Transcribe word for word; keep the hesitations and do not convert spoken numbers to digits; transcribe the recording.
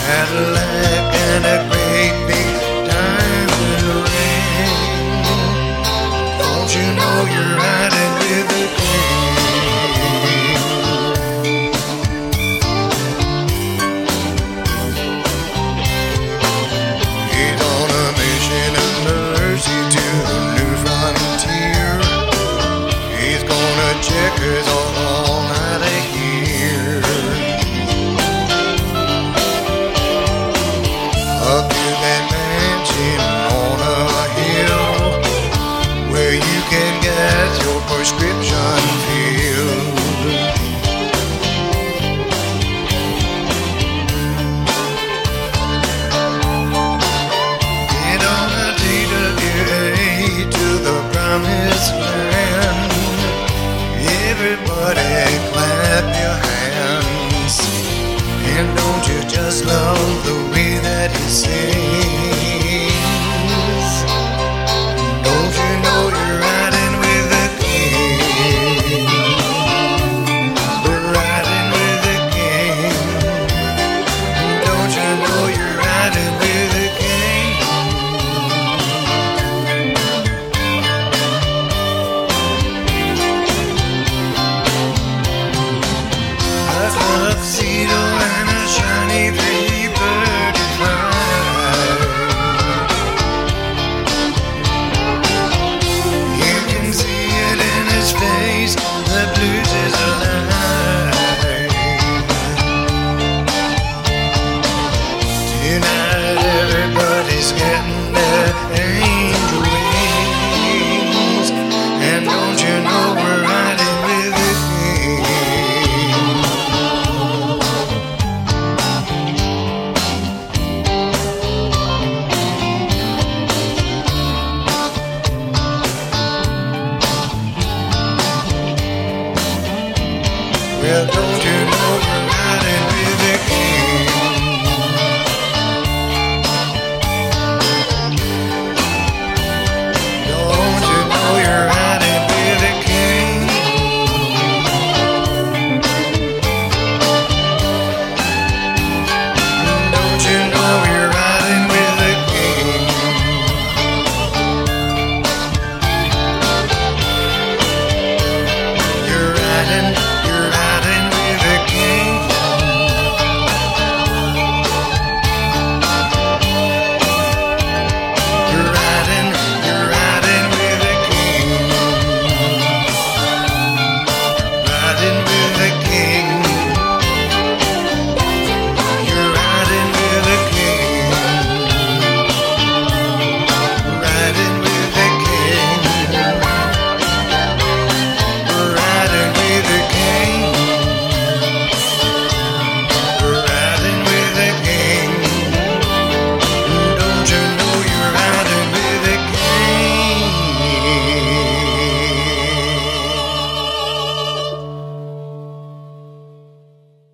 Cadillac and a great big diamond ring. Don't you know you're riding with the king? He's on a mission of mercy to the new frontier. He's gonna check us all out of here. Up in that mansion on a hill, where you can get your prescription filled. Get on a T W A to the promised land. Everybody clap your hands. And don't you just love the way that he sings? Don't you know you're riding with the king? We're riding with the king. Don't you know you're riding with the king? A tuxedo and a shiny paper divide. You can see it in his face, the blues is alive. Tonight everybody's getting their